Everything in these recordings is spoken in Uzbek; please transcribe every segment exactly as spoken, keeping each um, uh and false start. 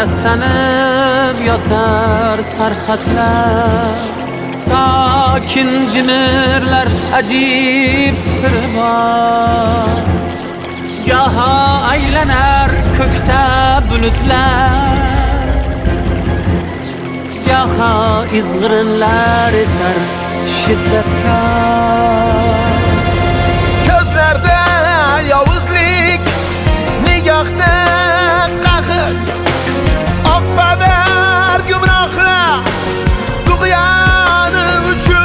yastanib yotar sarxatlar, sakin jimirlar ajib siri bor. Gaha aylanar ko'kda bulutlar, gaha izg'irinlar esar shiddatkor. Ko'zlarda yovuzlik, nigohda qahr, oqpadar gumrohlar tug'yoni uchun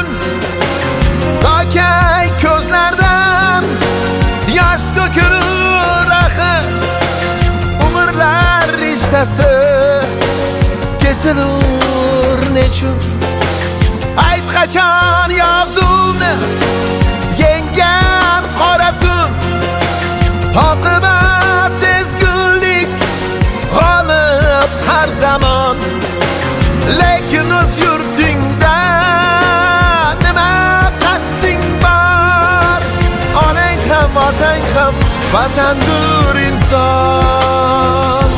tokay ko'zlardan yosh to'kilur axir. Umrlar rishtasi kesilur nechun? Ayt qachon yog'dumni yengan qora tun, oqibat ezgulik g'olib har zamon. Lekin o'z yurtingda nima qasding bor? Onang ham otang ham vatandur inson.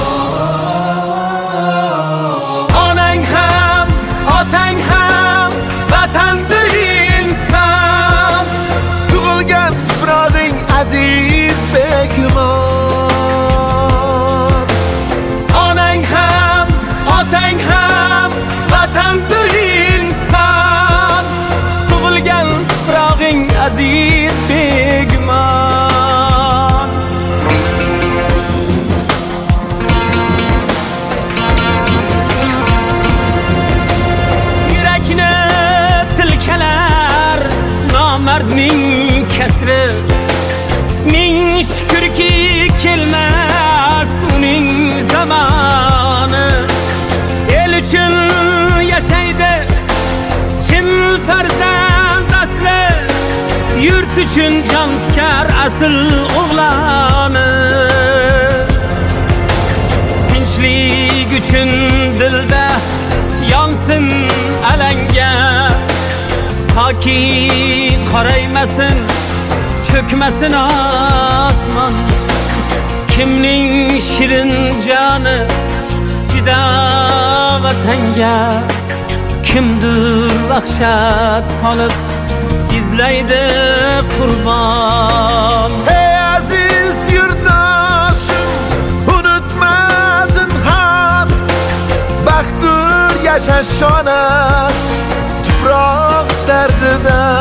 Onang ham otang ham vatandur inson. Tug'ilgan tuprog'ing aziz begumon. Onang ham otang ham vatandur inson. Tug'ilgan tuprog'ing aziz begumon. Yurakni tilkalar nomardning kasri, ming shukrki kelmas uning zamoni. El uchun yashaydi chin farzand asli, yurt uchun jon tikar asl o'g'loni. Tinchlik uchun dilda yonsin alanga, toki qoraymasin cho'kmasin osmon. Kimning shirin joni fida vatanga, kimdir vahshat solib izlaydi qurbon. Hey aziz yurtdoshim, unutma zinhor, baxtdir yashash shona tuproq dardida.